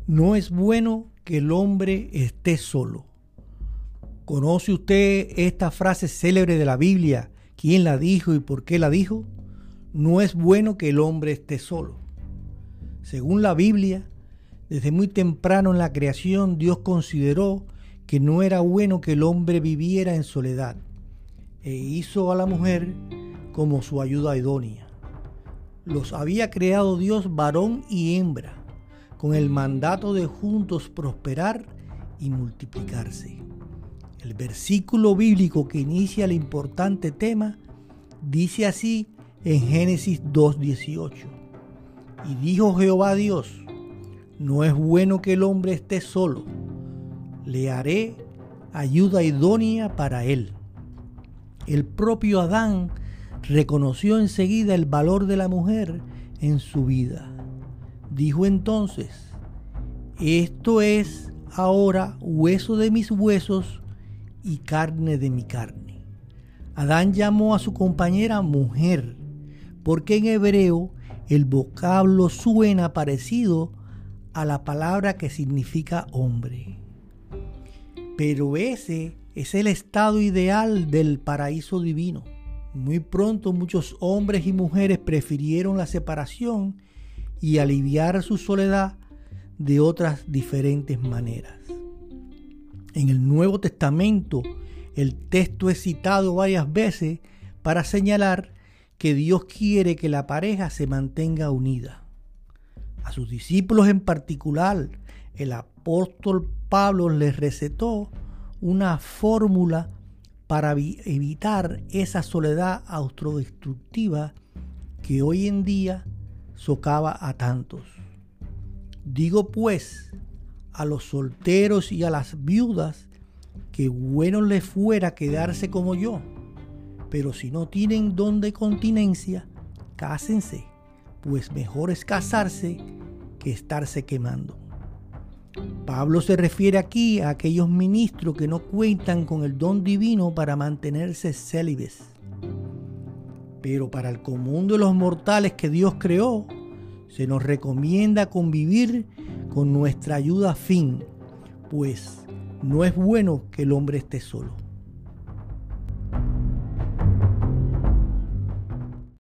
No es bueno que el hombre esté solo. ¿Conoce usted esta frase célebre de la Biblia? ¿Quién la dijo y por qué la dijo? No es bueno que el hombre esté solo. Según la Biblia, desde muy temprano en la creación, Dios consideró que no era bueno que el hombre viviera en soledad e hizo a la mujer como su ayuda idónea. Los había creado Dios varón y hembra, con el mandato de juntos prosperar y multiplicarse. El versículo bíblico que inicia el importante tema dice así en Génesis 2:18: Y dijo Jehová Dios: no es bueno que el hombre esté solo, le haré ayuda idónea para él. El propio Adán reconoció enseguida el valor de la mujer en su vida. Dijo entonces: esto es ahora hueso de mis huesos y carne de mi carne. Adán llamó a su compañera mujer, porque en hebreo el vocablo suena parecido a la palabra que significa hombre. Pero ese es el estado ideal del paraíso divino. Muy pronto muchos hombres y mujeres prefirieron la separación y aliviar su soledad de otras diferentes maneras. En el Nuevo Testamento, el texto es citado varias veces para señalar que Dios quiere que la pareja se mantenga unida. A sus discípulos en particular, el apóstol Pablo les recetó una fórmula para evitar esa soledad autodestructiva que hoy en día socava a tantos. Digo pues a los solteros y a las viudas que bueno les fuera quedarse como yo, pero si no tienen don de continencia, cásense, pues mejor es casarse que estarse quemando. Pablo se refiere aquí a aquellos ministros que no cuentan con el don divino para mantenerse célibes. Pero para el común de los mortales que Dios creó, se nos recomienda convivir con nuestra ayuda fin, pues no es bueno que el hombre esté solo.